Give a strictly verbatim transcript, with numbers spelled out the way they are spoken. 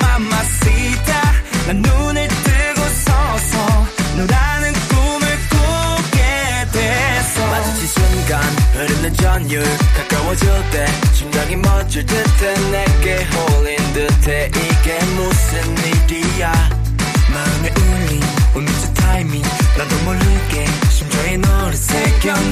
mamacita 난 눈을 뜨고 서서 너라는 꿈을 꾸게 됐어 마주친 순간 흐르는 전율 가까워질 때 심장이 멎을 듯해 내게 홀린 듯해 이게 무슨 일이야 마음에 울림 운명적 타이밍 나도 모르게 심장에 너를 새겨